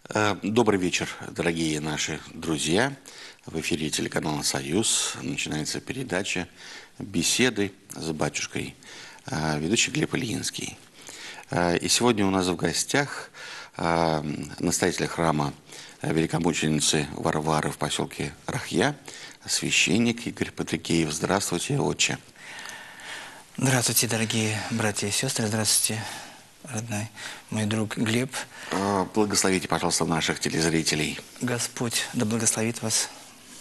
Добрый вечер, дорогие наши друзья. В эфире телеканала «Союз» начинается передача «Беседы с батюшкой», ведущий Глеб Ильинский. И сегодня у нас в гостях настоятель храма великомученицы Варвары в поселке Рахья, священник Игорь Патрикеев. Здравствуйте, отче. Здравствуйте, дорогие братья и сестры. Здравствуйте, родной мой друг Глеб. Благословите, пожалуйста, наших телезрителей. Господь да благословит вас.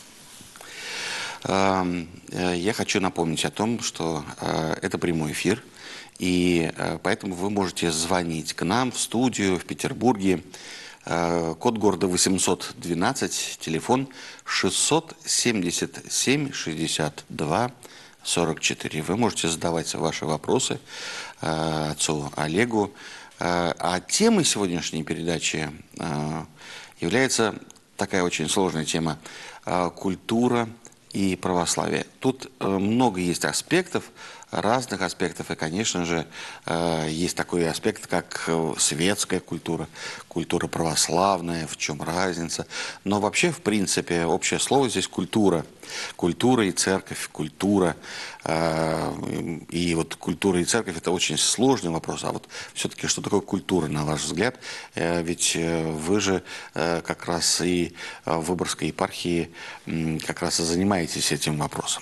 Я хочу напомнить о том, что это прямой эфир, и поэтому вы можете звонить к нам в студию в Петербурге. Код города 812, телефон 677 62 44. Вы можете задавать ваши вопросы отцу Олегу. А темой сегодняшней передачи является такая очень сложная тема – культура и православие. Тут много есть аспектов, разных аспектов, и, конечно же, есть такой аспект, как светская культура, культура православная, в чем разница. Но вообще, в принципе, общее слово здесь культура. Культура и церковь, культура. И вот культура и церковь – это очень сложный вопрос. А вот все-таки, что такое культура, на ваш взгляд? Ведь вы же как раз и в Выборгской епархии как раз и занимаетесь этим вопросом.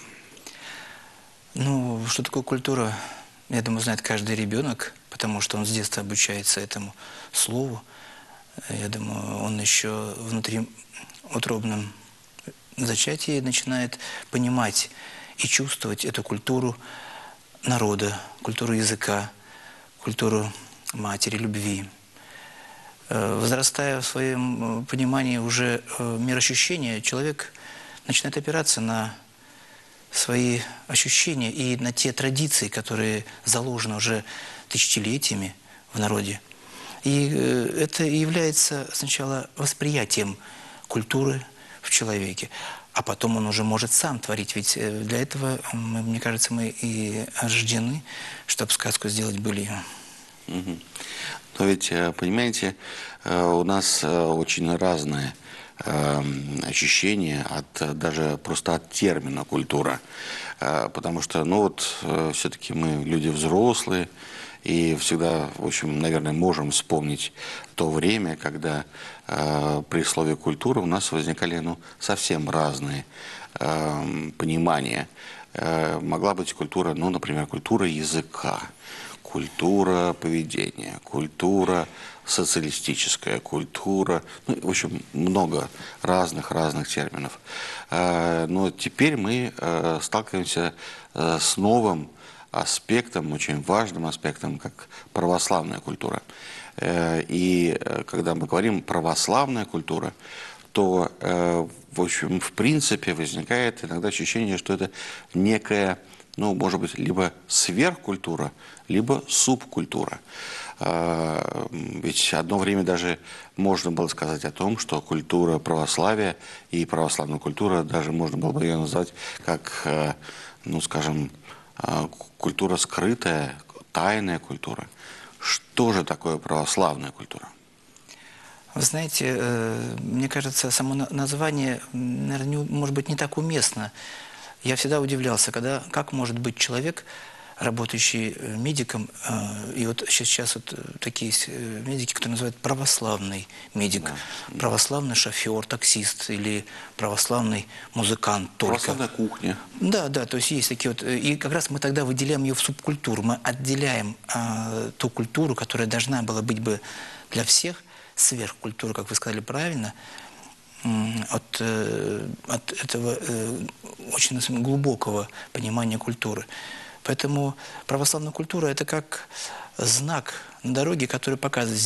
Ну, что такое культура, я думаю, знает каждый ребенок, потому что он с детства обучается этому слову. Я думаю, он еще внутри утробном зачатии начинает понимать и чувствовать эту культуру народа, культуру языка, культуру матери, любви. Возрастая в своем понимании уже мироощущения, человек начинает опираться на свои ощущения и на те традиции, которые заложены уже тысячелетиями в народе. И это является сначала восприятием культуры в человеке, а потом он уже может сам творить. Ведь для этого, мне кажется, мы и рождены, чтобы сказку сделать былью. Но ведь, понимаете, у нас очень разные ощущения даже просто от термина «культура». Потому что, ну вот, все-таки мы люди взрослые, и всегда, в общем, наверное, можем вспомнить то время, когда при слове «культура» у нас возникали, ну, совсем разные понимания. Могла быть культура, ну, например, культура языка, культура поведения, культура социалистическая, культура, ну, в общем, много разных терминов. Но теперь мы сталкиваемся с новым аспектом, очень важным аспектом, как православная культура. И когда мы говорим православная культура, то, в общем, в принципе, возникает иногда ощущение, что это некая, ну, может быть, либо сверхкультура, либо субкультура. Ведь одно время даже можно было сказать о том, что культура православия и православная культура, даже можно было бы ее назвать как, ну, скажем, культура скрытая, тайная культура. Что же такое православная культура? Вы знаете, мне кажется, само название, наверное, может быть, не так уместно. Я всегда удивлялся, как может быть человек, работающий медиком, и вот сейчас вот такие есть медики, которые называют православный медик, да. Православный шофер, таксист или православный музыкант только. Православная кухня. Да, то есть есть такие вот, и как раз мы тогда выделяем ее в субкультуру, мы отделяем ту культуру, которая должна была быть бы для всех, сверхкультуру, как вы сказали правильно, от этого очень глубокого понимания культуры. Поэтому православная культура – это как знак на дороге, который показывает,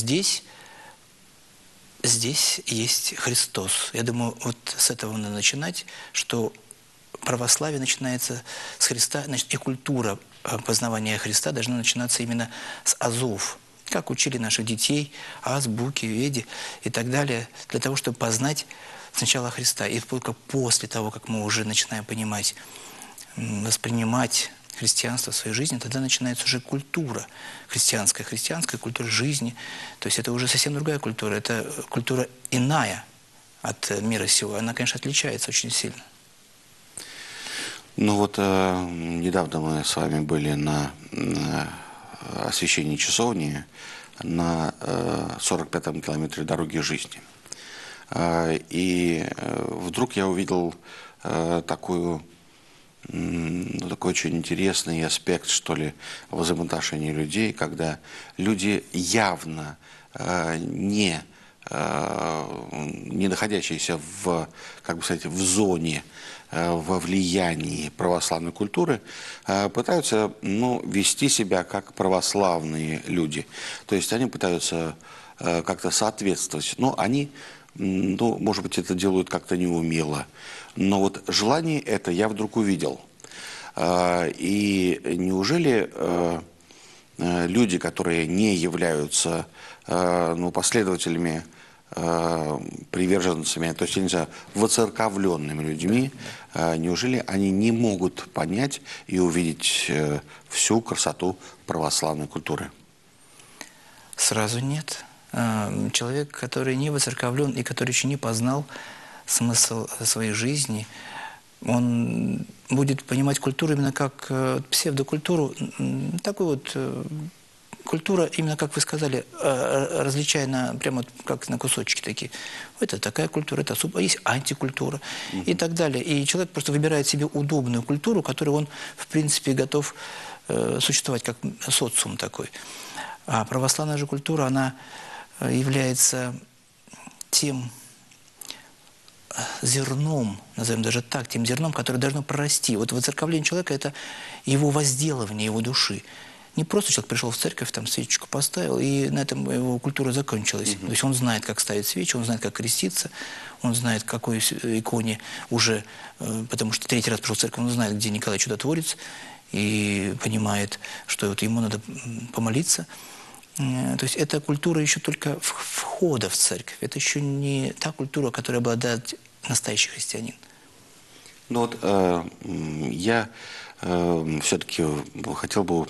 здесь есть Христос. Я думаю, вот с этого надо начинать, что православие начинается с Христа, значит, и культура познавания Христа должна начинаться именно с азов. Как учили наших детей, азбуки, веди и так далее, для того, чтобы познать сначала Христа. И только после того, как мы уже начинаем понимать, воспринимать христианство в своей жизни, тогда начинается уже культура христианская культура жизни. То есть это уже совсем другая культура, это культура иная от мира сего. Она, конечно, отличается очень сильно. Ну вот недавно мы с вами были на освящении часовни на 45-м километре дороги жизни. И вдруг я увидел такой очень интересный аспект, что ли, взаимоотношений людей, когда люди явно не находящиеся в, как бы сказать, в зоне, во влиянии православной культуры, пытаются, вести себя как православные люди. То есть они пытаются как-то соответствовать. Но они, может быть, это делают как-то неумело. Но вот желание это я вдруг увидел. И неужели люди, которые не являются последователями, приверженцами, то есть, я не знаю, воцерковленными людьми, неужели они не могут понять и увидеть всю красоту православной культуры? Сразу нет. Человек, который не воцерковлен и который еще не познал смысл своей жизни, он будет понимать культуру именно как псевдокультуру, такую вот культура, именно как вы сказали, различая прямо как на кусочки такие. Это такая культура, это особо, есть антикультура и так далее. И человек просто выбирает себе удобную культуру, которой он, в принципе, готов существовать как социум такой. А православная же культура, она является тем зерном, назовем даже так, тем зерном, которое должно прорасти. Вот воцерковление человека – это его возделывание, его души. Не просто человек пришел в церковь, там свечечку поставил, и на этом его культура закончилась. То есть он знает, как ставить свечи, он знает, как креститься, он знает, к какой иконе уже, потому что третий раз пришел в церковь, он знает, где Николай Чудотворец, и понимает, что вот ему надо помолиться. То есть эта культура еще только входа в церковь. Это еще не та культура, которой обладает настоящий христианин. Ну вот я все-таки хотел бы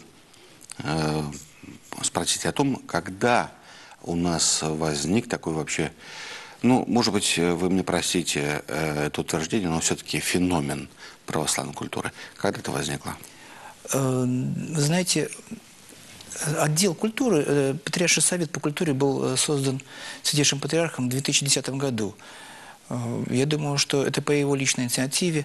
спросить о том, когда у нас возник такой вообще, может быть, вы мне простите это утверждение, но все-таки феномен православной культуры. Когда это возникло? Вы знаете, отдел культуры, Патриарший совет по культуре был создан Святейшим Патриархом в 2010 году. Я думаю, что это по его личной инициативе.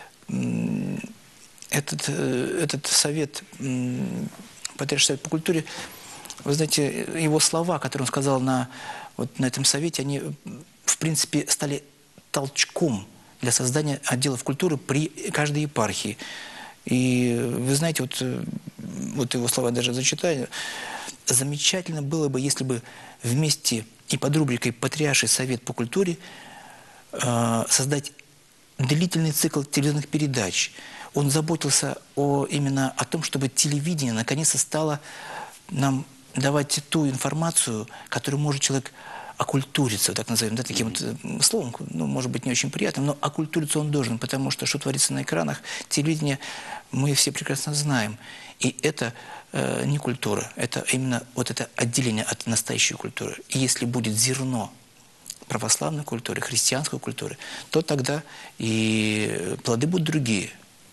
Этот совет, Патриарший совет по культуре, вы знаете, его слова, которые он сказал на этом совете, они, в принципе, стали толчком для создания отделов культуры при каждой епархии. И вы знаете, вот его слова даже зачитаю. Замечательно было бы, если бы вместе и под рубрикой «Патриарший совет по культуре» создать длительный цикл телевизионных передач. Он заботился именно о том, чтобы телевидение наконец-то стало нам давать ту информацию, которую может человек оккультуриться, так назовем, таким вот словом, может быть, не очень приятным, но оккультуриться он должен, потому что творится на экранах, телевидение мы все прекрасно знаем. И это не культура, это именно вот это отделение от настоящей культуры. И если будет зерно православной культуры, христианской культуры, то тогда и плоды будут другие.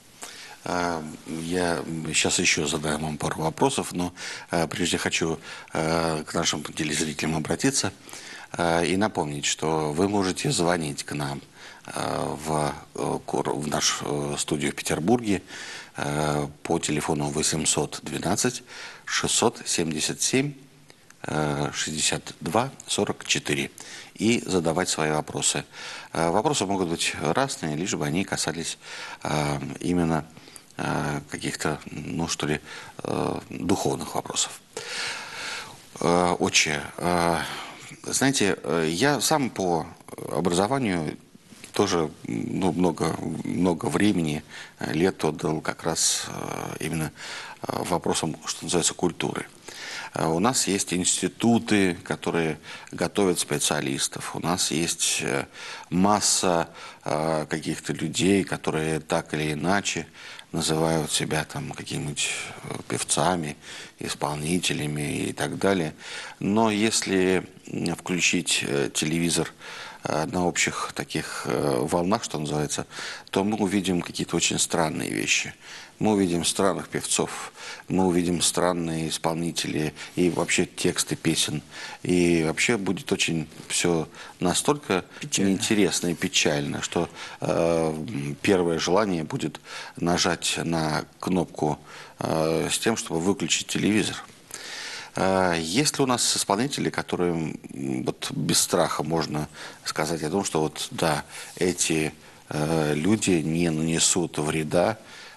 Я сейчас еще задам вам пару вопросов, но прежде хочу к нашим телезрителям обратиться и напомнить, что вы можете звонить к нам в нашу студию в Петербурге по телефону 812 677 62 44 и задавать свои вопросы. Вопросы могут быть разные, лишь бы они касались именно каких-то, духовных вопросов. Отче, знаете, я сам по образованию тоже много времени, лет отдал как раз именно вопросам, что называется, культуры. У нас есть институты, которые готовят специалистов. У нас есть масса каких-то людей, которые так или иначе называют себя там какими-нибудь певцами, исполнителями и так далее. Но если включить телевизор на общих таких волнах, что называется, то мы увидим какие-то очень странные вещи. Мы увидим странных певцов, мы увидим странные исполнители и вообще тексты песен. И вообще будет очень все настолько неинтересно и печально, что первое желание будет нажать на кнопку с тем, чтобы выключить телевизор. Есть ли у нас исполнители, которые вот без страха можно сказать о том, что вот да, эти люди не нанесут вреда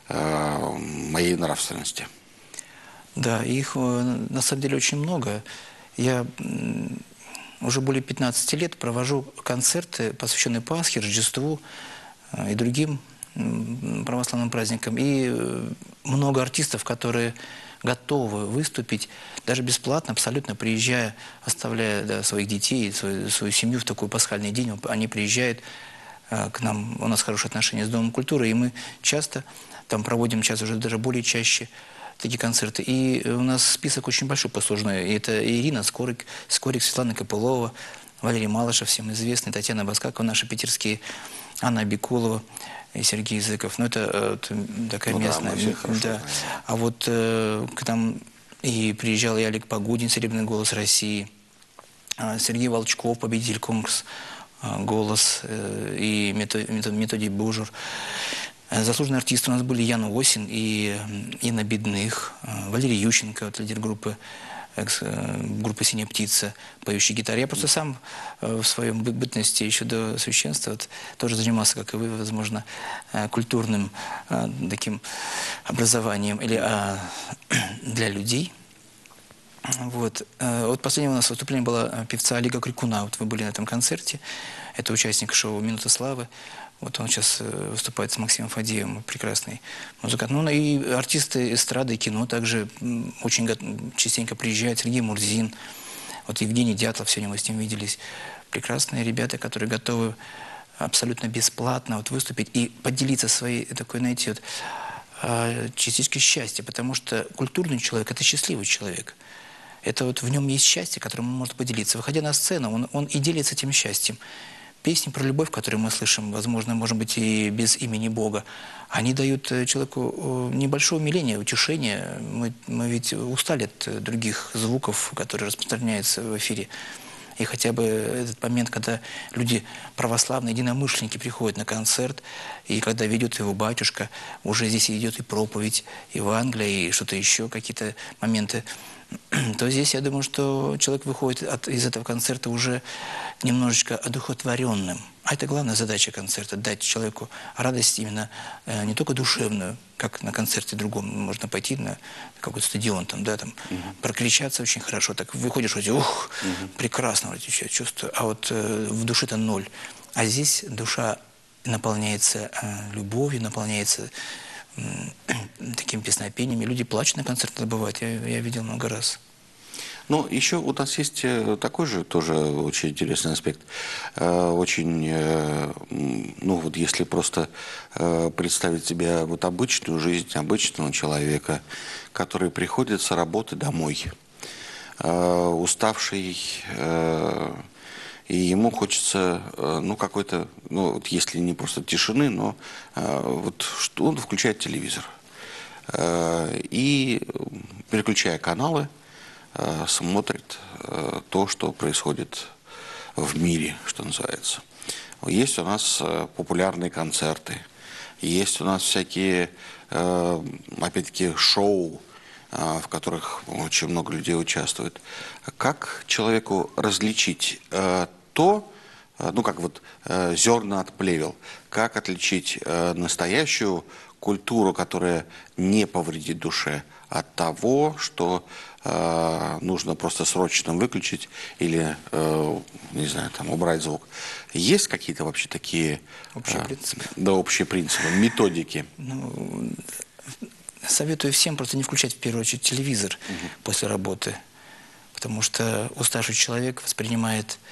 моей нравственности? Да, их на самом деле очень много. Я уже более 15 лет провожу концерты, посвященные Пасхе, Рождеству и другим православным праздникам. И много артистов, которые готовы выступить, даже бесплатно, абсолютно приезжая, оставляя своих детей, свою семью в такой пасхальный день, они приезжают к нам, у нас хорошие отношения с Домом культуры, и мы часто там проводим, сейчас уже даже более чаще, такие концерты. И у нас список очень большой послужной. И это Ирина Скорик, Светлана Копылова, Валерий Малышев, всем известный, Татьяна Баскакова, наши питерские, Анна Абикулова и Сергей Языков. Ну, это такая местная. Да. А вот к нам и приезжал и Олег Погудин, «Серебряный голос России», Сергей Волчков, победитель конкурса «Голос», и Методий Бужур. Заслуженные артисты у нас были Ян Осин и Инна Бедных, Валерий Ющенко, вот, лидер группы «Синяя птица», поющий гитаре. Я просто сам в своем бытности еще до священства вот, тоже занимался, как и вы, возможно, культурным таким образованием или для людей. Вот. Вот последнее у нас выступление было певца Олега Крикуна. Вот вы были на этом концерте. Это участник шоу «Минута славы». Вот он сейчас выступает с Максимом Фадеевым, прекрасный музыкант. Ну и артисты эстрады и кино также очень частенько приезжают. Сергей Мурзин, вот Евгений Дятлов, сегодня мы с ним виделись. Прекрасные ребята, которые готовы абсолютно бесплатно вот выступить и поделиться своей такой, знаете, вот, частичкой счастья. Потому что культурный человек – это счастливый человек. Это вот в нем есть счастье, которым он может поделиться. Выходя на сцену, он и делится этим счастьем. Песни про любовь, которые мы слышим, возможно, может быть, и без имени Бога, они дают человеку небольшое умиление, утешение. Мы ведь устали от других звуков, которые распространяются в эфире. И хотя бы этот момент, когда люди, православные единомышленники, приходят на концерт, и когда ведет его батюшка, уже здесь идет и проповедь, Евангелие, и что-то еще, какие-то моменты, то здесь, я думаю, что человек выходит из этого концерта уже немножечко одухотворенным. А это главная задача концерта – дать человеку радость именно не только душевную, как на концерте другом можно пойти на какой-то стадион, там, да, там, прокричаться очень хорошо, так выходишь, вроде, ух, прекрасно, вроде, чувствую, а вот в душе-то ноль. А здесь душа наполняется любовью, наполняется таким песнопением. Люди плачут на концертах, бывает, я видел много раз. Ну, еще у нас есть такой же тоже очень интересный аспект. Очень, ну вот если просто представить себе вот обычную жизнь обычного человека, который приходит с работы домой, уставший, и ему хочется, ну, какой-то, ну, вот если не просто тишины, но вот что он включает телевизор. И, переключая каналы, смотрит то, что происходит в мире, что называется. Есть у нас популярные концерты, есть у нас всякие, опять-таки, шоу, в которых очень много людей участвует. Как человеку различить то, ну как вот зерна от плевел, как отличить настоящую культуру, которая не повредит душе, от того, что нужно просто срочно выключить или, не знаю, там, убрать звук. Есть какие-то вообще такие общие принципы? Да, общие принципы, методики? Ну, советую всем просто не включать в первую очередь телевизор после работы, потому что уставший человек воспринимает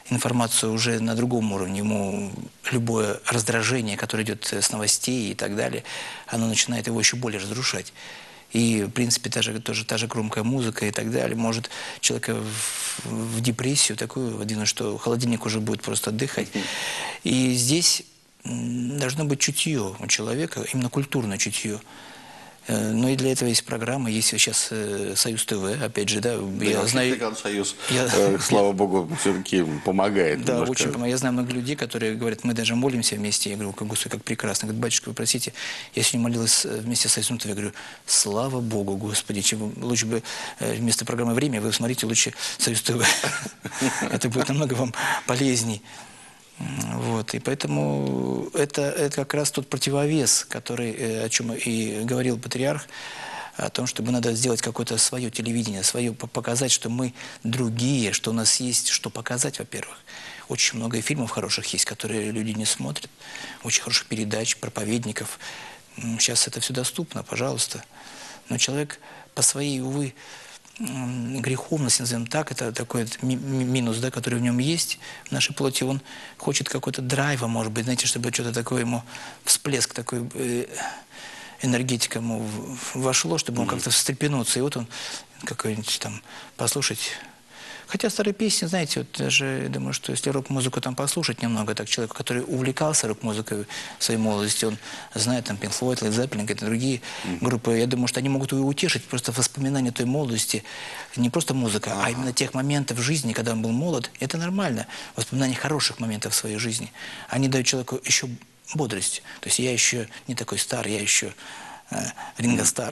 информацию уже на другом уровне. Ему любое раздражение, которое идет с новостей и так далее, оно начинает его еще более разрушать. И, в принципе, тоже та же громкая музыка и так далее может человека в депрессию такую выдвинуть, что холодильник уже будет просто отдыхать. И здесь должно быть чутье у человека, именно культурное чутье. Но и для этого есть программа, есть сейчас Союз ТВ, опять же, да, Да, я знаю... Союз, слава богу, все-таки помогает. Да, немножко. очень помогает. Я знаю много людей, которые говорят, мы даже молимся вместе. Я говорю, Господи, как прекрасно. Говорит, батюшка, вы простите, я сегодня молилась вместе с Союзом ТВ. Я говорю, слава Богу, Господи, чем лучше бы вместо программы «Время» вы смотрите лучше Союз ТВ. Это будет намного вам полезней. Вот, и поэтому это как раз тот противовес, который, о чем и говорил патриарх, о том, чтобы надо сделать какое-то свое телевидение, свое, показать, что мы другие, что у нас есть что показать, во-первых. Очень много фильмов хороших есть, которые люди не смотрят, очень хороших передач, проповедников. Сейчас это все доступно, пожалуйста. Но человек по своей, увы, греховность, назовем так, это такой минус, да, который в нем есть, в нашей плоти, он хочет какой-то драйва, может быть, знаете, чтобы что-то такое ему, всплеск такой, энергетика ему вошло, чтобы он как-то встрепенуться, и вот он какой-нибудь там послушать. Хотя старые песни, знаете, вот даже, я думаю, что если рок-музыку там послушать немного, так человек, который увлекался рок-музыкой в своей молодости, он знает там Pink Floyd, Led Zeppelin, какие-то другие группы, я думаю, что они могут его утешить, просто воспоминания той молодости, не просто музыка, а именно тех моментов в жизни, когда он был молод, это нормально, воспоминания хороших моментов в своей жизни. Они дают человеку еще бодрость, то есть я еще не такой старый, я еще Ринго Стар.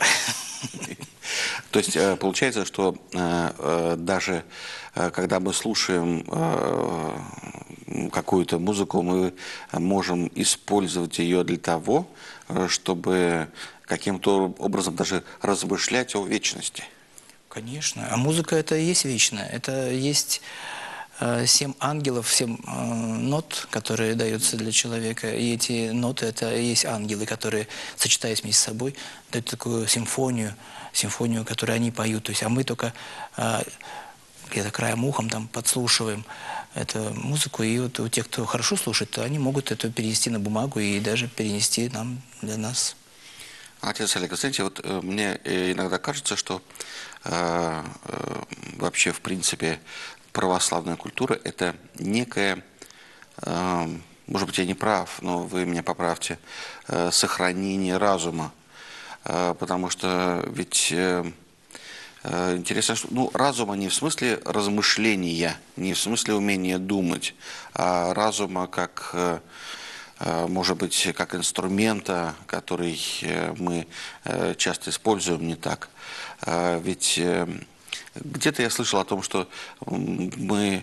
То есть получается, что даже когда мы слушаем какую-то музыку, мы можем использовать ее для того, чтобы каким-то образом даже размышлять о вечности. Конечно. А музыка это и есть вечное. Это есть 7 ангелов, 7 нот, которые даются для человека. И эти ноты это и есть ангелы, которые, сочетаясь между собой, дают такую симфонию, которую они поют. То есть, а мы только где-то краем ухом там подслушиваем эту музыку. И вот у тех, кто хорошо слушает, то они могут это перенести на бумагу и даже перенести нам для нас. Отец Олег, знаете, вот мне иногда кажется, что вообще, в принципе, православная культура – это некая, может быть, я не прав, но вы меня поправьте, сохранение разума. Потому что ведь интересно, что разума не в смысле размышления, не в смысле умения думать, а разума как, может быть, как инструмента, который мы часто используем не так. Ведь где-то я слышал о том, что мы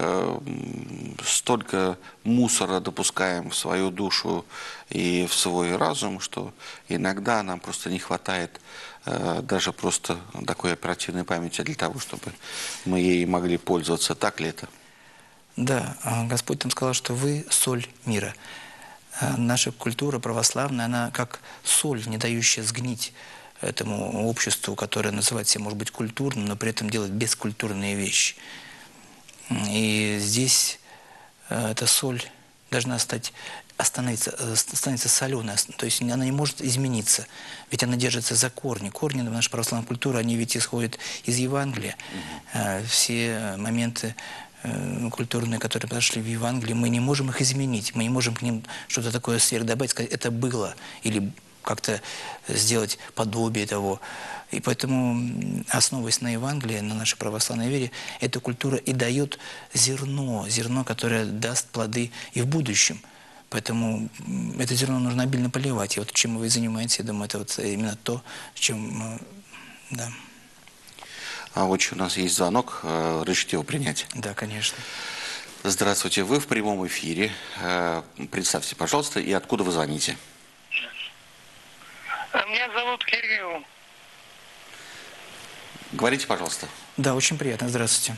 столько мусора допускаем в свою душу и в свой разум, что иногда нам просто не хватает даже просто такой оперативной памяти для того, чтобы мы ей могли пользоваться. Так ли это? Да, Господь там сказал, что вы соль мира. Наша культура православная, она как соль, не дающая сгнить этому обществу, которое называет себя, может быть, культурным, но при этом делает бескультурные вещи. И здесь эта соль должна становиться соленой, то есть она не может измениться, ведь она держится за корни. Корни нашей православной культуры, они ведь исходят из Евангелия. Все моменты культурные, которые подошли в Евангелии, мы не можем их изменить, мы не можем к ним что-то такое сверхдобавить, сказать, это было, или как-то сделать подобие того. И поэтому, основываясь на Евангелии, на нашей православной вере, эта культура и дает зерно, которое даст плоды и в будущем. Поэтому это зерно нужно обильно поливать. И вот чем вы занимаетесь, я думаю, это вот именно то, чем, да. А вот у нас есть звонок, разрешите его принять? Да, конечно. Здравствуйте, вы в прямом эфире. Представьте, пожалуйста, и откуда вы звоните? Меня зовут Кирилл. Говорите, пожалуйста. Да, очень приятно. Здравствуйте.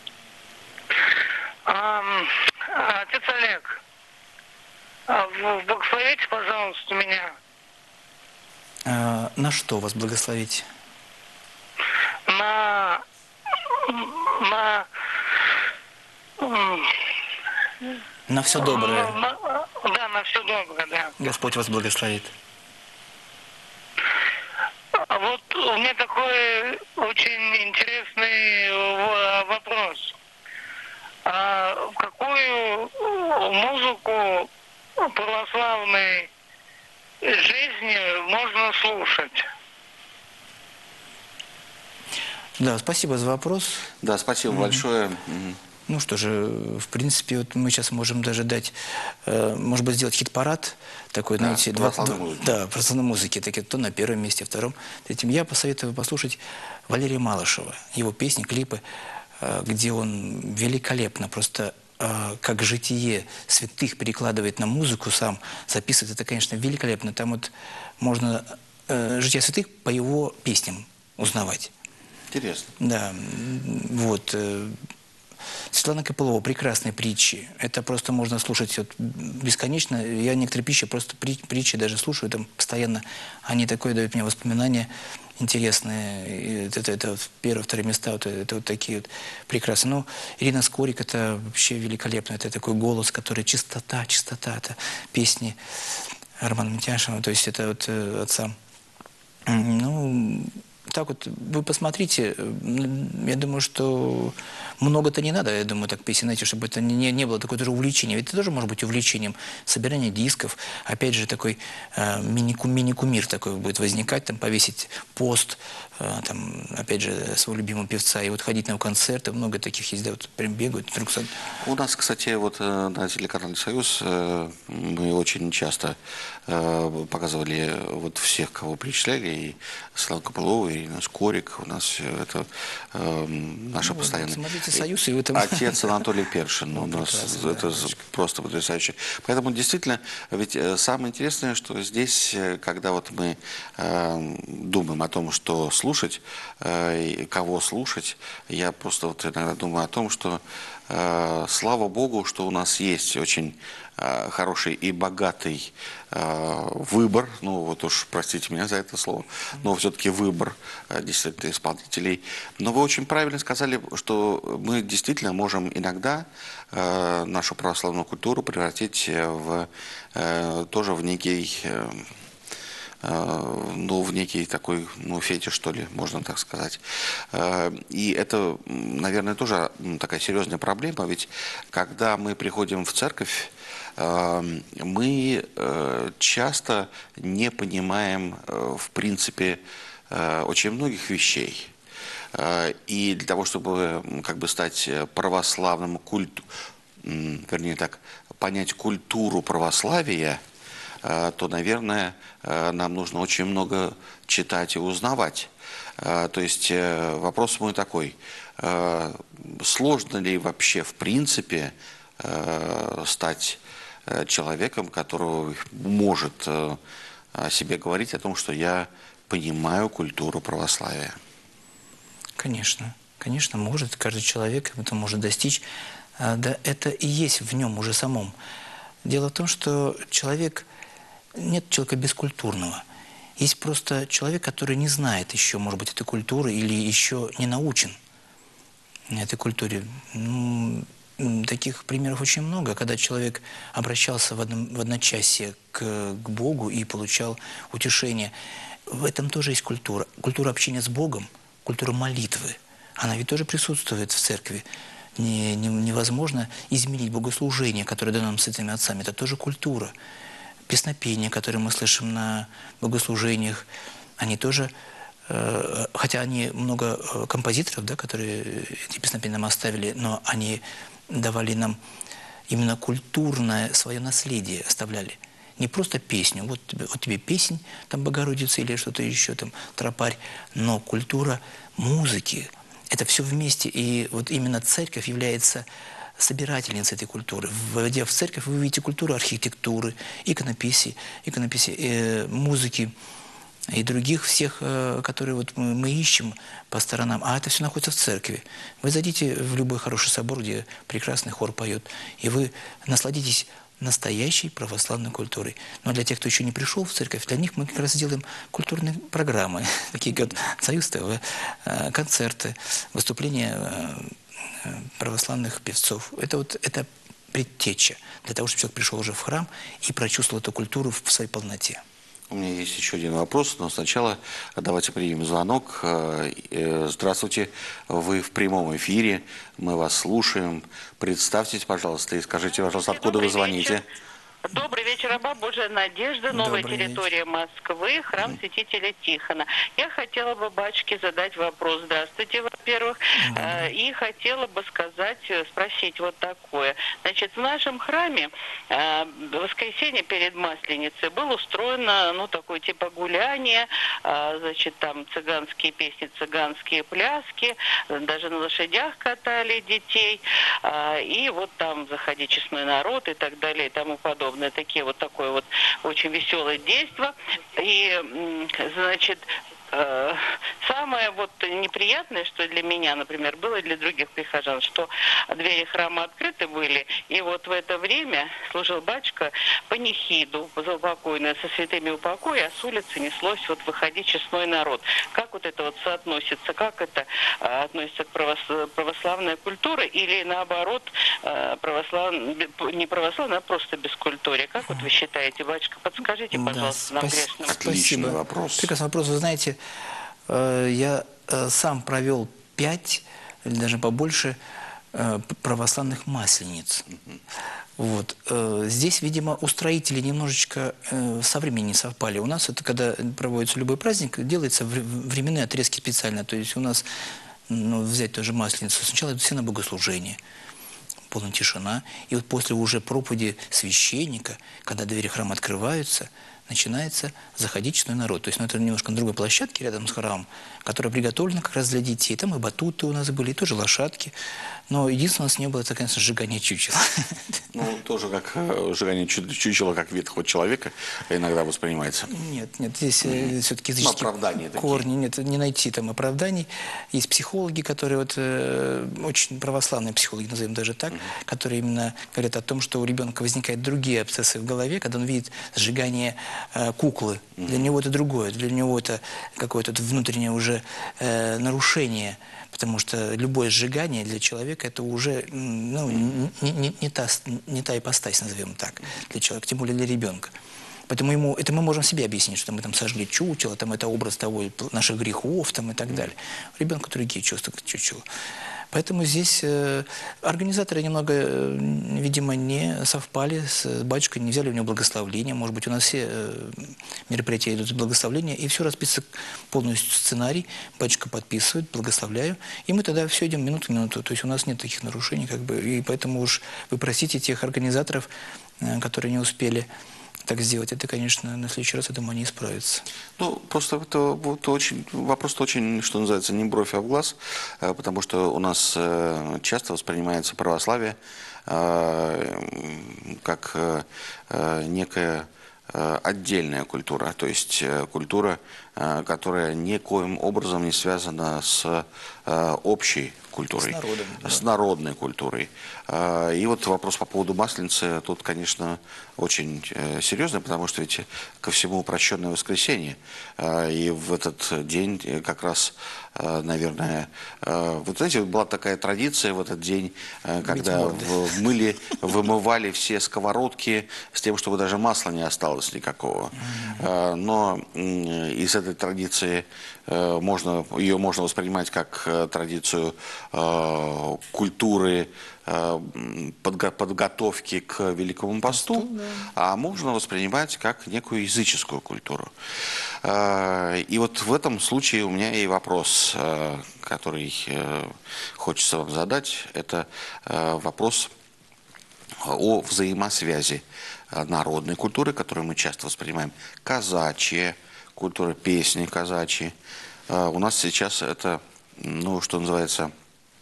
Отец Олег, благословите, пожалуйста, меня. На что вас благословить? На На все доброе. Да, на все доброе, да. Господь вас благословит. А вот у меня такой очень интересный вопрос. А какую музыку православной жизни можно слушать? Да, спасибо за вопрос. Да, спасибо большое. Ну что же, в принципе, вот мы сейчас можем даже дать, может быть, сделать хит-парад такой, Да, знаете, православной музыки. да, православной музыки, такие, то на первом месте, втором, третьем. Я посоветую послушать Валерия Малышева, его песни, клипы, где он великолепно просто как житие святых перекладывает на музыку сам, записывает. Это, конечно, великолепно. Там вот можно житие святых по его песням узнавать. Интересно. Да, вот. Светлана Копылова, прекрасные притчи. Это просто можно слушать вот бесконечно. Я некоторые притчи даже слушаю, там постоянно. Они такое дают мне воспоминания интересные. И это вот первые, вторые места, это вот такие вот прекрасные. Ну, Ирина Скорик, это вообще великолепно. Это такой голос, который чистота. Это песни Романа Митяшева. То есть это вот отца. Ну, так вот, вы посмотрите, я думаю, что много-то не надо, я думаю, так песен, знаете, чтобы это не было такое тоже увлечение. Ведь это тоже может быть увлечением. Собирание дисков, опять же, такой мини-кумир такой будет возникать, там повесить пост, там, опять же, своего любимого певца, и вот ходить на концерты, много таких есть, да, вот прям бегают. У нас, кстати, вот на телеканале «Союз» мы очень часто показывали вот всех, кого перечисляли, и Светлану Копылову, и Ирина Скорик, у нас это наша постоянная... Смотрите «Союз», и вы там... Отец Анатолий Першин, у нас это просто потрясающе. Поэтому действительно, ведь самое интересное, что здесь, когда вот мы думаем о том, что слушать, кого слушать, я просто вот иногда думаю о том, что слава Богу, что у нас есть очень хороший и богатый выбор, ну вот уж простите меня за это слово, но все-таки выбор действительно исполнителей. Но вы очень правильно сказали, что мы действительно можем иногда нашу православную культуру превратить тоже в некий... ну, в некий такой, ну, фетиш, что ли, можно так сказать. И это, наверное, тоже такая серьезная проблема, ведь когда мы приходим в церковь, мы часто не понимаем, в принципе, очень многих вещей. И для того, чтобы как бы стать православным вернее так, понять культуру православия, то, наверное, нам нужно очень много читать и узнавать. То есть вопрос мой такой, сложно ли вообще в принципе стать человеком, который может о себе говорить о том, что я понимаю культуру православия? Конечно, конечно, может. Каждый человек это может достичь. Да, это и есть в нем уже самом. Дело в том, что нет человека бескультурного. Есть просто человек, который не знает еще, может быть, этой культуры или еще не научен этой культуре. Ну, таких примеров очень много, когда человек обращался в одночасье к Богу и получал утешение. В этом тоже есть культура. Культура общения с Богом, культура молитвы. Она ведь тоже присутствует в церкви. Невозможно изменить богослужение, которое дано нам святыми отцами. Это тоже культура. Песнопения, которые мы слышим на богослужениях, они тоже, хотя они много композиторов, да, которые эти песнопения нам оставили, но они давали нам именно культурное свое наследие, оставляли. Не просто песню, вот тебе песнь, там Богородица или что-то еще, там тропарь, но культура музыки, это все вместе. И вот именно церковь является собирательница этой культуры. Войдя в церковь, вы увидите культуру архитектуры, иконописи, музыки и других всех, которые вот мы ищем по сторонам. А это все находится в церкви. Вы зайдите в любой хороший собор, где прекрасный хор поет, и вы насладитесь настоящей православной культурой. Но для тех, кто еще не пришел в церковь, для них мы как раз делаем культурные программы, такие как «Союз ТВ», концерты, выступления православных певцов. Это предтеча для того, чтобы человек пришел уже в храм и прочувствовал эту культуру в своей полноте. У меня есть еще один вопрос, но сначала давайте примем звонок. Здравствуйте, вы в прямом эфире, мы вас слушаем. Представьтесь, пожалуйста, и скажите, пожалуйста, откуда вы звоните. Добрый вечер, раба Божия Надежда, новая Добрый территория Москвы, храм святителя Тихона. Я хотела бы батюшке задать вопрос. Здравствуйте, во-первых. И хотела бы спросить вот такое. Значит, в нашем храме в воскресенье перед Масленицей было устроено, ну, такое типа гуляние, значит, там цыганские песни, цыганские пляски, даже на лошадях катали детей, и вот там заходи честной народ и так далее и тому подобное. Такое вот очень веселое действо. И, значит, самое вот неприятное, что для меня, например, было и для других прихожан, что двери храма открыты были, и вот в это время служил батюшка панихиду заупокойную со святыми упокоя, а с улицы неслось вот «Выходи, честной народ». Как вот это вот соотносится, как это относится к православной культуре или наоборот не православной, а просто без культуры? Как вот вы считаете, батюшка, подскажите, пожалуйста, нам грешным. Отличный вопрос. Прекрасный вопрос. Вы знаете, я сам провел 5, или даже побольше, православных маслениц. Вот. Здесь, видимо, устроители немножечко со временем не совпали. У нас это, когда проводится любой праздник, делается временные отрезки специально. То есть у нас, ну, взять тоже масленицу, сначала все на богослужение, полная тишина. И вот после уже проповеди священника, когда двери храма открываются, начинается заходить честной народ. То есть, ну, это немножко на другой площадке рядом с храмом, которая приготовлена как раз для детей. Там и батуты у нас были, и тоже лошадки. Но единственное, у нас не было, это, конечно, сжигание чучела. Ну, тоже как сжигание чучела, как вид хоть человека, иногда воспринимается. Нет, здесь все-таки языческие корни. Нет, не найти там оправданий. Есть психологи, которые вот, очень православные психологи, назовем даже так, которые именно говорят о том, что у ребенка возникают другие абсцессы в голове, когда он видит сжигание куклы. Для него это другое, для него это какое-то внутреннее уже нарушение, потому что любое сжигание для человека это уже, ну, не та ипостась, назовем так, для человека, тем более для ребенка. Поэтому это мы можем себе объяснить, что мы там сожгли чучело, там это образ того, наших грехов там, и так далее. У ребенка другие чувства к чучелу. Поэтому здесь организаторы немного, видимо, не совпали с батюшкой, не взяли у него благословление. Может быть, у нас все мероприятия идут с благословления, и все расписывается полностью сценарий. Батюшка подписывает, благословляю, и мы тогда все идем минуту в минуту. То есть у нас нет таких нарушений, как бы, и поэтому уж вы просите тех организаторов, которые не успели так сделать, это, конечно, на следующий раз, я думаю, они исправятся. Ну, просто это вот вопрос очень, что называется, не бровь, а в глаз, потому что у нас часто воспринимается православие как некая отдельная культура, то есть культура, которая никоим образом не связана с общей культурой, с народной культурой. И вот вопрос по поводу Масленицы тут, конечно, очень серьезный, потому что ведь ко всему упрощенное воскресенье. И в этот день как раз, наверное, вот знаете, была такая традиция в этот день, когда вымывали все сковородки с тем, чтобы даже масла не осталось никакого. Но из этой традиции ее можно воспринимать как традицию культуры, подготовки к Великому посту, а можно воспринимать как некую языческую культуру. И вот в этом случае у меня и вопрос, который хочется вам задать, это вопрос о взаимосвязи народной культуры, которую мы часто воспринимаем, казачья культура, песни казачьи. У нас сейчас это, ну, что называется,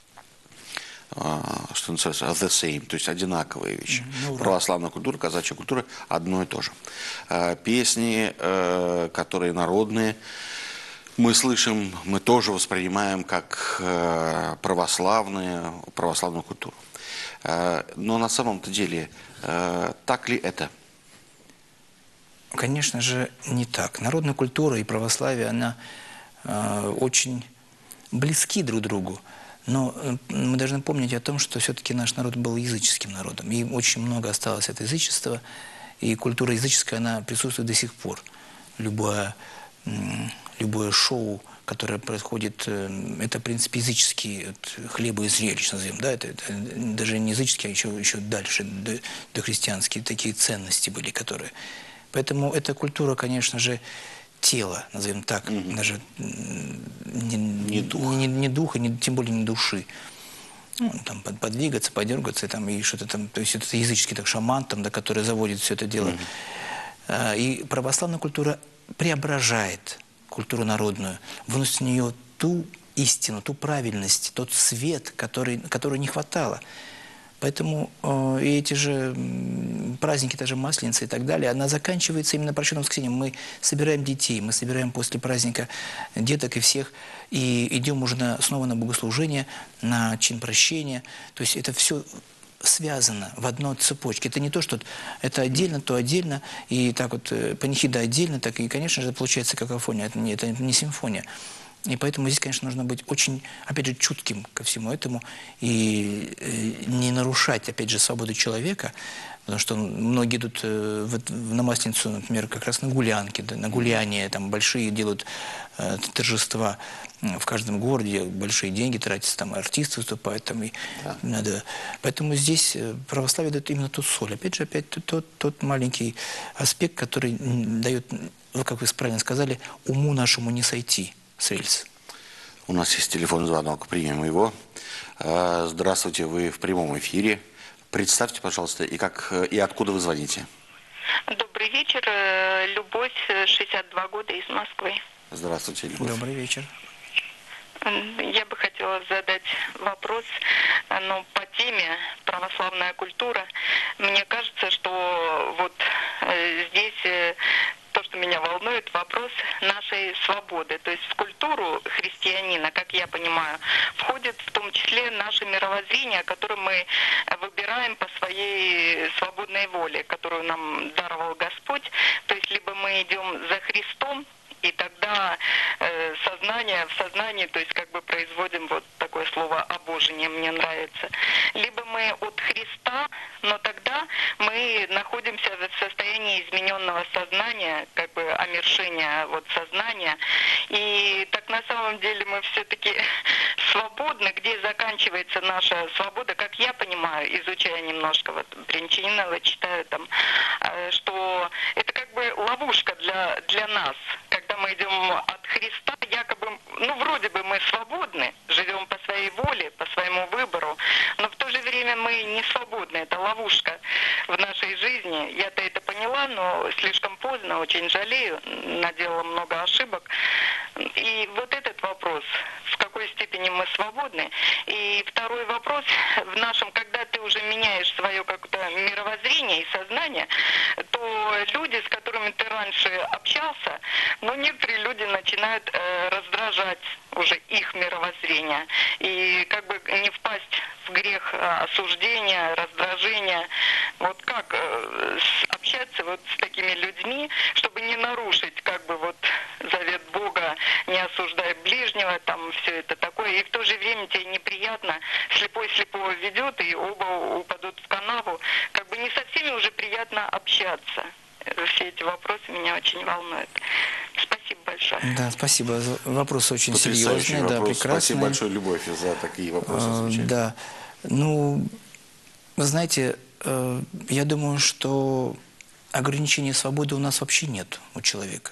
the same, то есть одинаковые вещи. Православная культура, казачья культура – одно и то же. Песни, которые народные, мы слышим, мы тоже воспринимаем как православную культуру. Но на самом-то деле, так ли это? Конечно же, не так. Народная культура и православие, она очень близки друг к другу. Но мы должны помнить о том, что все-таки наш народ был языческим народом. И очень много осталось от язычества. И культура языческая, она присутствует до сих пор. Любое шоу, которое происходит, это, в принципе, языческий хлеба и зрелищ, назовем. Да? Это даже не языческие, а еще дальше, дохристианские такие ценности были, которые... Поэтому эта культура, конечно же, тела, назовем так, даже не духа, тем более не души. Ну, там подвигаться, подергаться там, и что-то там, то есть это языческий так, шаман, там, да, который заводит все это дело. И православная культура преображает культуру народную, вносит в нее ту истину, ту правильность, тот свет, которого не хватало. Поэтому и эти же праздники, даже Масленица и так далее, она заканчивается именно прощенным воскресеньем. Мы собираем детей, мы собираем после праздника деток и всех, и идем уже снова на богослужение, на чин прощения. То есть это все связано в одной цепочке. Это не то, что это отдельно, то отдельно, и так вот панихида отдельно, так и, конечно же, получается какофония, это не симфония. И поэтому здесь, конечно, нужно быть очень, опять же, чутким ко всему этому и не нарушать, опять же, свободу человека, потому что многие идут на Масленицу, например, как раз на гулянки, да, на гуляние, там большие делают торжества в каждом городе, большие деньги тратятся, там артисты выступают, там и надо. Поэтому здесь православие дает именно ту соль. Опять же, тот маленький аспект, который дает, как вы правильно сказали, уму нашему не сойти с рельс. У нас есть телефонный звонок, примем его. Здравствуйте, вы в прямом эфире. Представьте, пожалуйста, и откуда вы звоните. Добрый вечер. Любовь, 62 года, из Москвы. Здравствуйте, Любовь. Добрый вечер. Я бы хотела задать вопрос, по теме православная культура. Мне кажется, что вот здесь то, что меня волнует, вопрос нашей свободы. То есть в культуру христианина, как я понимаю, входит в том числе наше мировоззрение, которое мы выбираем по своей свободной воле, которую нам даровал Господь. То есть либо мы идем за Христом, и тогда в сознании, то есть как бы производим вот такое слово «обожение», мне нравится. Либо мы от Христа, но тогда мы находимся в состоянии измененного сознания, как бы омершения вот сознания. И так на самом деле мы все-таки свободны, где заканчивается наша свобода, как я понимаю, изучая немножко вот Брянчанинова, читаю там, что это как бы ловушка для нас, когда мы идем от Христа, якобы, вроде бы мы свободны, живем по своей воле, по своему выбору, но в то же время мы не свободны, это ловушка в нашей жизни. Я-то это поняла, но слишком поздно, очень жалею, наделала много ошибок. И вот этот вопрос, в какой степени мы свободны. И второй вопрос, когда ты уже меняешь свое какое-то мировоззрение и сознание, то люди, с которыми ты раньше общался, некоторые люди начинают раздражать уже их мировоззрение. И как бы не впасть в грех осуждения, раздражения. Вот как общаться вот с такими людьми, чтобы не нарушить как бы вот завет Бога, не осуждая ближнего, там все это такое. И в то же время тебе неприятно, слепой слепого ведет, и оба упадут в канаву. Как бы не со всеми уже приятно общаться. Все эти вопросы меня очень волнуют. Спасибо большое. Да, спасибо. Вопрос очень серьезный, да, прекрасный. Спасибо большое, Любовь, за такие вопросы. Да. Вы знаете, я думаю, что ограничения свободы у нас вообще нет у человека.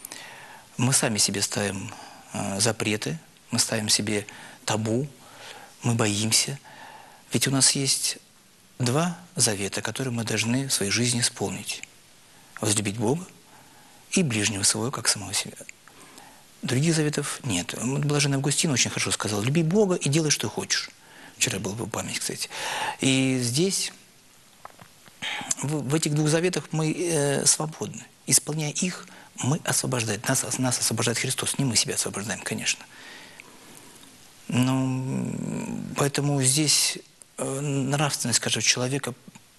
Мы сами себе ставим запреты, мы ставим себе табу, мы боимся. Ведь у нас есть два завета, которые мы должны в своей жизни исполнить. Возлюбить Бога и ближнего своего, как самого себя. Других заветов нет. Блаженный Августин очень хорошо сказал: люби Бога и делай, что хочешь. Вчера был в память, кстати. И здесь, в этих двух заветах мы свободны. Исполняя их, мы освобождаем. Нас освобождает Христос. Не мы себя освобождаем, конечно. Поэтому здесь нравственность, скажем, человека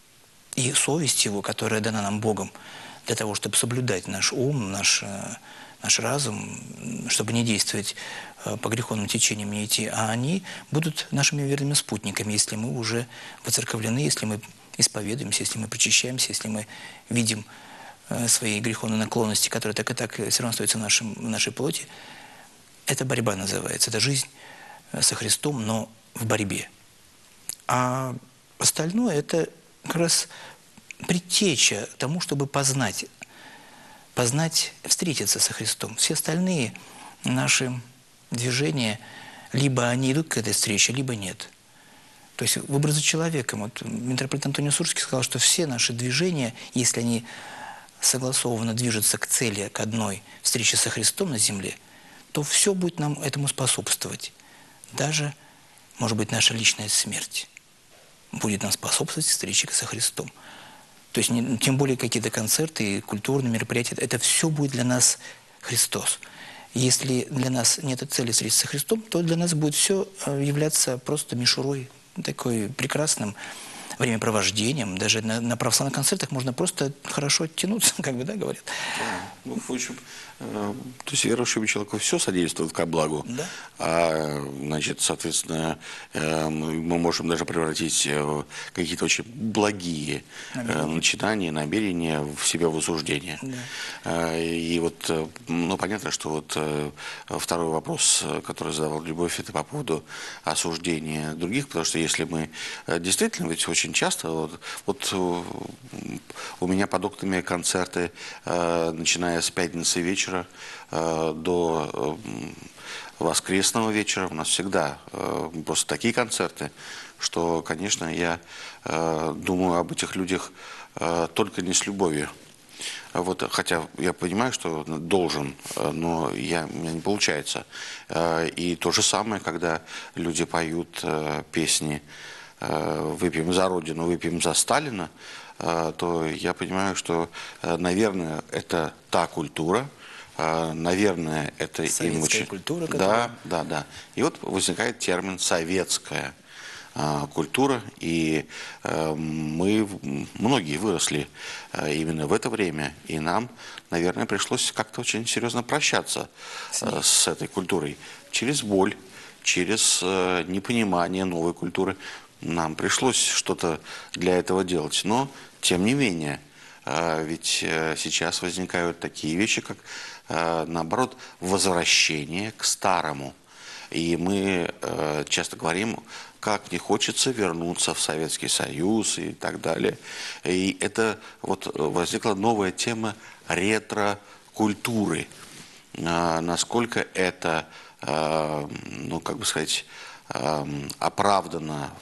и совесть его, которая дана нам Богом, для того, чтобы соблюдать наш ум, наш разум, чтобы не действовать по греховным течениям, не идти, а они будут нашими верными спутниками, если мы уже воцерковлены, если мы исповедуемся, если мы причащаемся, если мы видим свои греховные наклонности, которые так и так все равно остаются в нашей плоти. Это борьба называется, это жизнь со Христом, но в борьбе. А остальное – это как раз предтеча тому, чтобы познать, встретиться со Христом. Все остальные наши движения, либо они идут к этой встрече, либо нет. То есть выбор за человеком. Вот митрополит Антоний Сурский сказал, что все наши движения, если они согласованно движутся к цели, к одной встрече со Христом на земле, то все будет нам этому способствовать. Даже, может быть, наша личная смерть будет нам способствовать встрече со Христом. То есть, тем более какие-то концерты, культурные мероприятия, это все будет для нас Христос. Если для нас нет цели встретиться со Христом, то для нас будет все являться просто мишурой, такой прекрасным времяпровождением. Даже на православных концертах можно просто хорошо оттянуться, как бы, да, говорят. Ну, в общем, то есть верующему человеку все содействует ко благу, да? А, значит, соответственно, мы можем даже превратить какие-то очень благие начинания, намерения в себя в осуждение. Да. И вот, ну, понятно, что вот второй вопрос, который задавал Любовь, это по поводу осуждения других, потому что если мы действительно, ведь очень часто, вот у меня под окнами концерты, начиная с пятницы вечера до воскресного вечера, у нас всегда просто такие концерты, что, конечно, я думаю об этих людях только не с любовью. Вот, хотя я понимаю, что должен, но у меня не получается. И то же самое, когда люди поют песни «Выпьем за Родину, выпьем за Сталина», то я понимаю, что, наверное, это та культура, наверное, это советская культура, которая... Да. И вот возникает термин «советская культура», и многие выросли именно в это время, и нам, наверное, пришлось как-то очень серьезно прощаться с этой культурой. Через боль, через непонимание новой культуры нам пришлось что-то для этого делать, но тем не менее, ведь сейчас возникают такие вещи, как, наоборот, возвращение к старому. И мы часто говорим, как не хочется вернуться в Советский Союз и так далее. И это вот возникла новая тема ретро-культуры. Насколько это, ну, как бы сказать, оправдано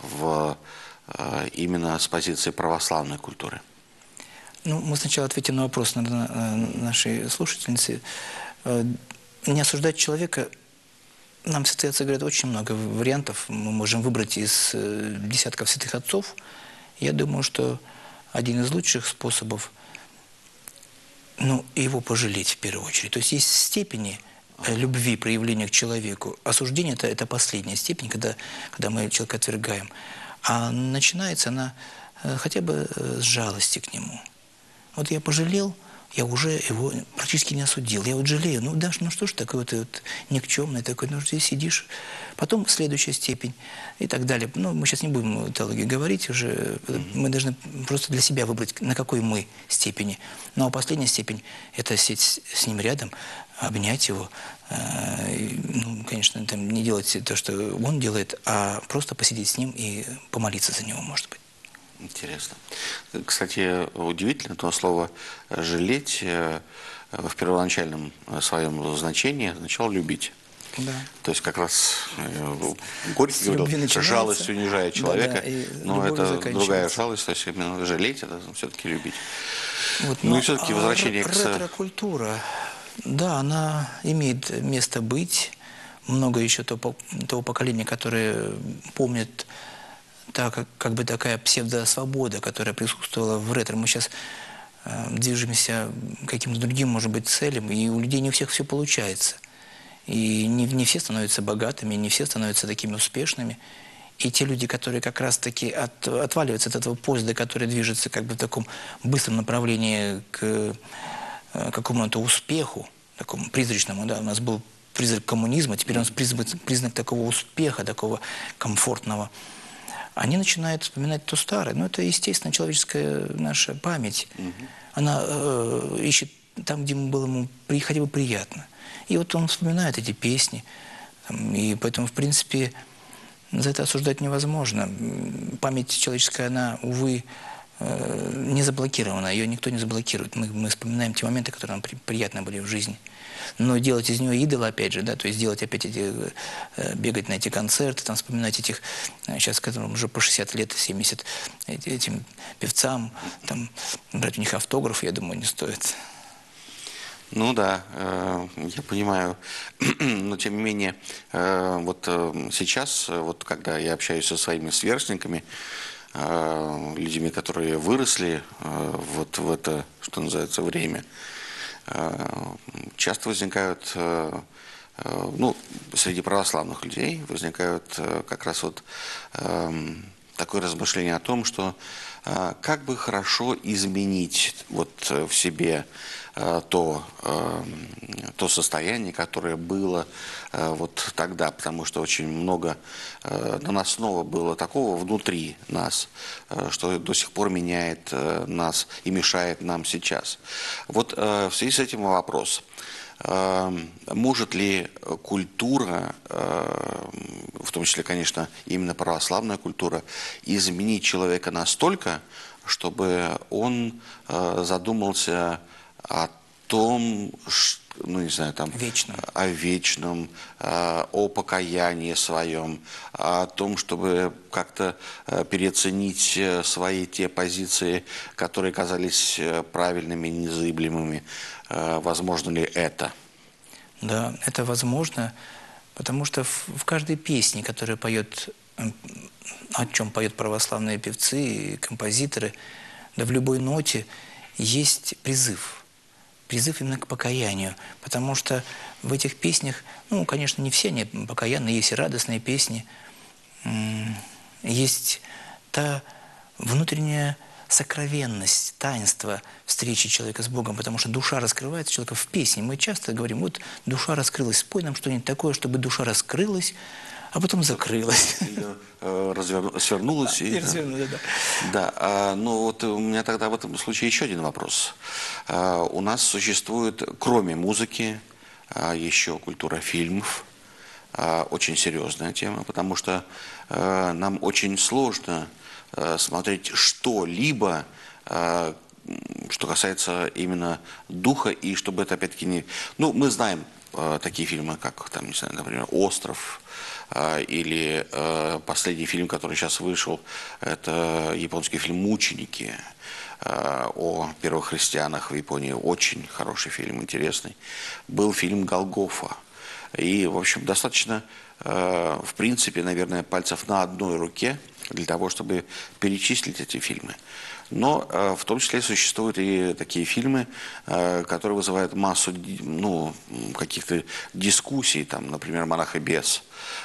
именно с позиции православной культуры? Ну, мы сначала ответим на вопрос нашей слушательницы. Не осуждать человека, нам святые отцы говорят, очень много вариантов. Мы можем выбрать из десятков святых отцов. Я думаю, что один из лучших способов, ну, его пожалеть в первую очередь. То есть есть степени любви, проявления к человеку. Осуждение – это последняя степень, когда мы человека отвергаем. А начинается она хотя бы с жалости к нему. Вот я пожалел, я уже его практически не осудил. Я вот жалею, ну да, ну что ж такой вот никчемный такой, ну здесь сидишь. Потом следующая степень и так далее. Ну, мы сейчас не будем о теологии говорить уже. Мы должны просто для себя выбрать, на какой мы степени. Ну, а последняя степень – это сесть с ним рядом, обнять его. Ну, конечно, там не делать то, что он делает, а просто посидеть с ним и помолиться за него, может быть. Интересно. Кстати, удивительно то слово «жалеть» в первоначальном своем значении означало «любить». Да. То есть как раз Горький говорил, жалость унижает человека, но это другая жалость, то есть именно жалеть, это все-таки любить. Вот, ну и все-таки возвращение к... Ретро-культура, да, она имеет место быть. Много еще того поколения, которое помнит как бы такая псевдосвобода, которая присутствовала в ретро. Мы сейчас движемся к каким-то другим, может быть, целям, и у людей не у всех все получается. И не все становятся богатыми, не все становятся такими успешными. И те люди, которые как раз-таки отваливаются от этого поезда, который движется как бы в таком быстром направлении к какому-то успеху, такому призрачному, да, у нас был призрак коммунизма, теперь у нас признак такого успеха, такого комфортного. Они начинают вспоминать то старое. Но это, естественно, человеческая наша память. Она ищет там, где было ему хотя бы приятно. И вот он вспоминает эти песни. И поэтому, в принципе, за это осуждать невозможно. Память человеческая, она, увы, не заблокирована. Ее никто не заблокирует. Мы вспоминаем те моменты, которые нам приятны были в жизни. Но делать из нее идола, опять же, да, то есть делать опять эти, бегать на эти концерты, там, вспоминать этих, сейчас, которым уже по 60 лет, 70, этим певцам, там, брать у них автограф, я думаю, не стоит. Ну да, я понимаю, но тем не менее, вот сейчас, вот когда я общаюсь со своими сверстниками, людьми, которые выросли вот в это, что называется, время, часто возникают, ну, среди православных людей возникают как раз вот такое размышление о том, что как бы хорошо изменить вот в себе то состояние, которое было вот тогда, потому что очень много наносного было такого внутри нас, что до сих пор меняет нас и мешает нам сейчас. Вот в связи с этим вопрос. Может ли культура, в том числе, конечно, именно православная культура, изменить человека настолько, чтобы он задумался о том, ну не знаю, там, о вечном, о покаянии своем, о том, чтобы как-то переоценить свои те позиции, которые казались правильными, незыблемыми. Возможно ли это? Да, это возможно, потому что в каждой песне, которая поет, о чем поют православные певцы и композиторы, да в любой ноте есть призыв. Призыв именно к покаянию, потому что в этих песнях, ну, конечно, не все они покаянные, есть и радостные песни, есть та внутренняя сокровенность, таинство встречи человека с Богом, потому что душа раскрывается человека в песне. Мы часто говорим, вот душа раскрылась, спой нам что-нибудь такое, чтобы душа раскрылась, а потом закрылась. Свернулась. Да, но вот у меня тогда в этом случае еще один вопрос. У нас существует, кроме музыки, еще культура фильмов. Очень серьезная тема, потому что нам очень сложно смотреть что-либо, что касается именно духа, и чтобы это опять-таки не... Ну, мы знаем такие фильмы, как, там, не знаю, например, «Остров», или последний фильм, который сейчас вышел, это японский фильм «Мученики», о первых христианах в Японии. Очень хороший фильм, интересный. Был фильм «Голгофа». И, в общем, достаточно, в принципе, наверное, пальцев на одной руке для того, чтобы перечислить эти фильмы. Но в том числе существуют и такие фильмы, которые вызывают массу, ну, каких-то дискуссий, там, например, «Монах и бес».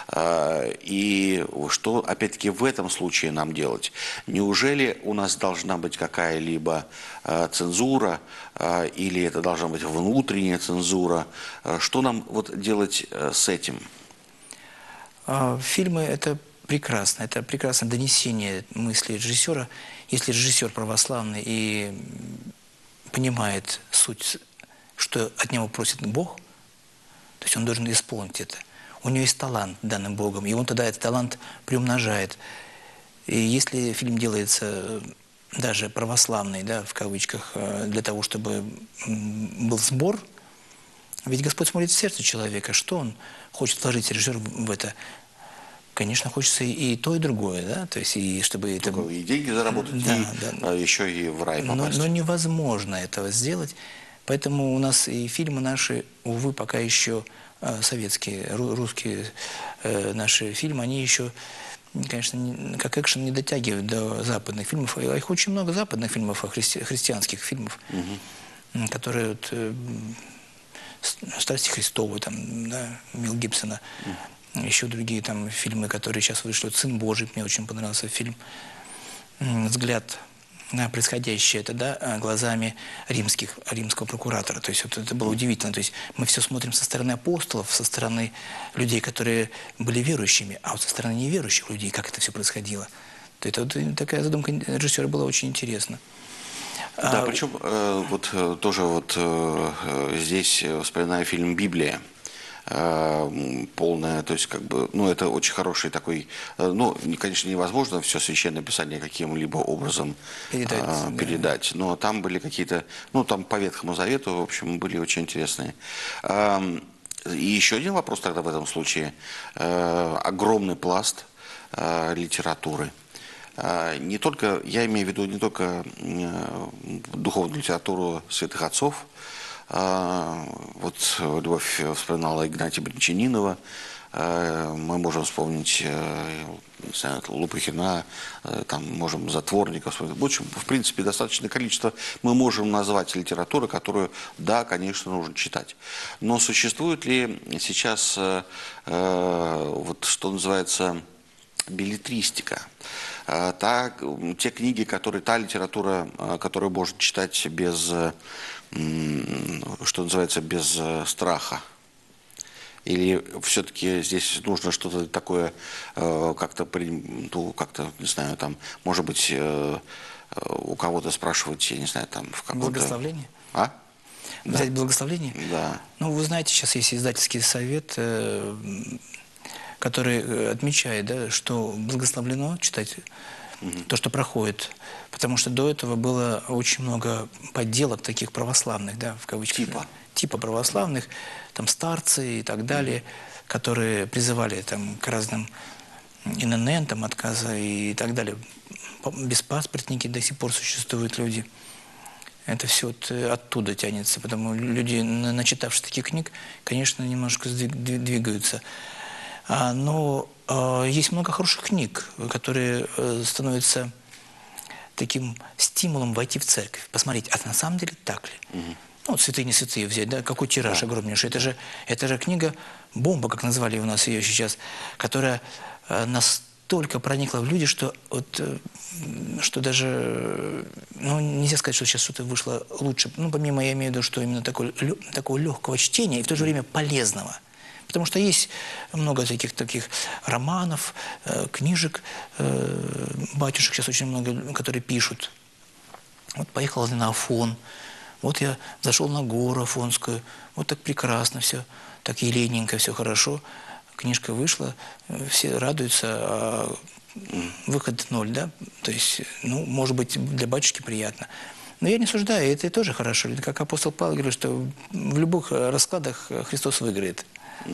И что, опять-таки, в этом случае нам делать? Неужели у нас должна быть какая-либо цензура, или это должна быть внутренняя цензура? Что нам вот делать с этим? Фильмы – это прекрасное донесение мысли режиссера. Если режиссер православный и понимает суть, что от него просит Бог, то есть он должен исполнить это. У него есть талант, данный Богом, и он тогда этот талант приумножает. И если фильм делается даже православный, да, в кавычках, для того, чтобы был сбор, ведь Господь смотрит в сердце человека, что он хочет вложить режиссер в это. Конечно, хочется и то, и другое, да, то есть и чтобы это... И деньги заработать, да, и еще и в рай попасть. Но невозможно этого сделать, поэтому у нас и фильмы наши, увы, пока еще советские, русские наши фильмы, они еще, конечно, как экшен не дотягивают до западных фильмов. Их очень много западных фильмов, христианских фильмов, которые вот, «Страсти Христовы», там, да, Мел Гибсона, еще другие там фильмы, которые сейчас вышли. «Сын Божий», мне очень понравился фильм. «Взгляд на происходящее это, да, глазами римского прокуратора. То есть вот это было удивительно. То есть мы все смотрим со стороны апостолов, со стороны людей, которые были верующими, а вот со стороны неверующих людей, как это все происходило. То это вот такая задумка режиссера была очень интересна. Да, причем вот тоже вот здесь вспоминаю фильм «Библия». Полная, то есть как бы, ну это очень хороший такой, ну конечно невозможно все священное писание каким-либо образом передать, но там были какие-то, ну там по Ветхому Завету, в общем, были очень интересные. И еще один вопрос тогда в этом случае, огромный пласт литературы. Не только, я имею в виду не только духовную литературу святых отцов. Вот Любовь вспоминала Игнатия Бринчанинова, мы можем вспомнить, не знаю, Лопухина, там можем Затворников вспомнить. В общем, в принципе, достаточное количество мы можем назвать литературу, которую, да, конечно, нужно читать. Но существует ли сейчас, вот что называется, беллетристика? Те книги, та литература, которую можно читать без, что называется, без страха? Или все-таки здесь нужно что-то такое, как-то, ну, как-то, не знаю, там, может быть, у кого-то спрашивать, я не знаю, там, в каком-то... Благословление? А? Взять Да. благословление? Да. Ну, вы знаете, сейчас есть издательский совет, который отмечает, да, что благословлено читать то, что проходит. Потому что до этого было очень много подделок таких православных, да, в кавычках. Типа православных, там старцы и так далее, которые призывали там, к разным ИНН, там, отказа и так далее. Беспаспортники до сих пор существуют люди. Это все вот оттуда тянется. Потому люди, начитавшись таких книг, конечно, немножко двигаются. Но есть много хороших книг, которые становятся таким стимулом войти в церковь, посмотреть, а на самом деле так ли? Ну, вот «Святые не святые» взять, да, какой тираж огромнейший. Это же книга «Бомба», как назвали у нас ее сейчас, которая настолько проникла в люди, что, вот, что даже, ну, нельзя сказать, что сейчас что-то вышло лучше. Ну, помимо, я имею в виду, что именно такого легкого чтения и в то же время полезного. Потому что есть много таких романов, книжек, батюшек сейчас очень много, которые пишут. Вот поехал на Афон, вот я зашел на гору Афонскую, вот так прекрасно все, так елененько, все хорошо. Книжка вышла, все радуются, а выход 0, да? То есть, ну, может быть, для батюшки приятно. Но я не осуждаю, это тоже хорошо. Как апостол Павел говорит, что в любых раскладах Христос выиграет.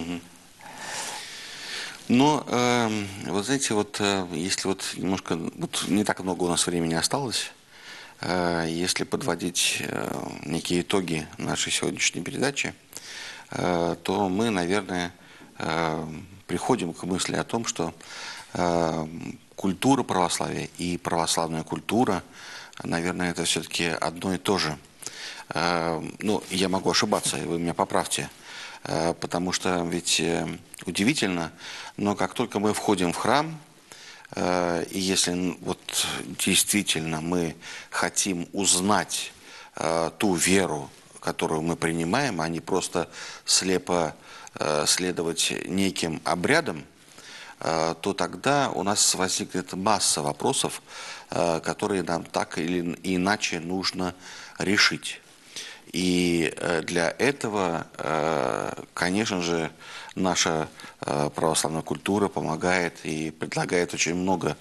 Но, вы знаете, вот если вот немножко, вот не так много у нас времени осталось, если подводить некие итоги нашей сегодняшней передачи, то мы, наверное, приходим к мысли о том, что культура православия и православная культура, наверное, это все-таки одно и то же. Ну, я могу ошибаться, и вы меня поправьте. Потому что ведь удивительно, но как только мы входим в храм, и если вот действительно мы хотим узнать ту веру, которую мы принимаем, а не просто слепо следовать неким обрядам, то тогда у нас возникнет масса вопросов, которые нам так или иначе нужно решить. И для этого, конечно же, наша православная культура помогает и предлагает очень много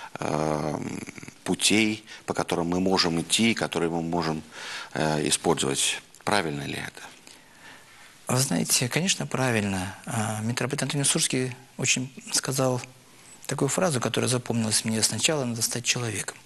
путей, по которым мы можем идти, которые мы можем использовать. Правильно ли это? Вы знаете, конечно, правильно. Митрополит Антоний Сурский очень сказал такую фразу, которая запомнилась мне: сначала надо стать человеком.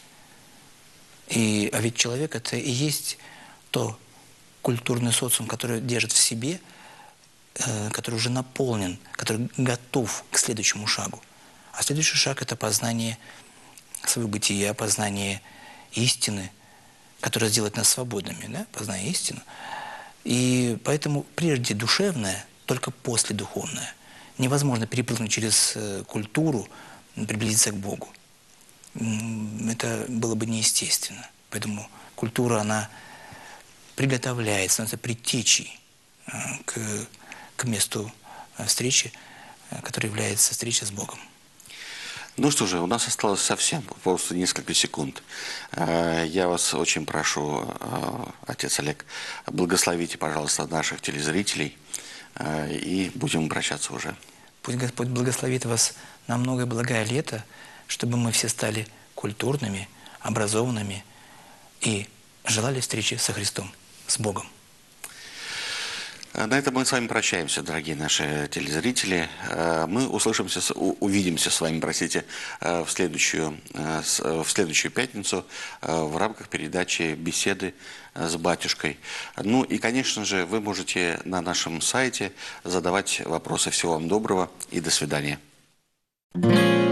А ведь человек – это и есть то культурный социум, который держит в себе, который уже наполнен, который готов к следующему шагу. А следующий шаг – это познание своего бытия, познание истины, которое сделает нас свободными, да? Познание истины. И поэтому прежде душевное, только после духовное. Невозможно перепрыгнуть через культуру, приблизиться к Богу. это было бы неестественно. Поэтому культура, она приготовляет, становится предтечей к месту встречи, которая является встречей с Богом. Ну что же, у нас осталось совсем просто несколько секунд. Я вас очень прошу, отец Олег, благословите, пожалуйста, наших телезрителей, и будем прощаться уже. Пусть Господь благословит вас на многое благое лето, чтобы мы все стали культурными, образованными и желали встречи со Христом, с Богом. На этом мы с вами прощаемся, дорогие наши телезрители. Мы увидимся с вами, простите, в следующую пятницу в рамках передачи «Беседы с батюшкой». Ну и, конечно же, вы можете на нашем сайте задавать вопросы. Всего вам доброго и до свидания.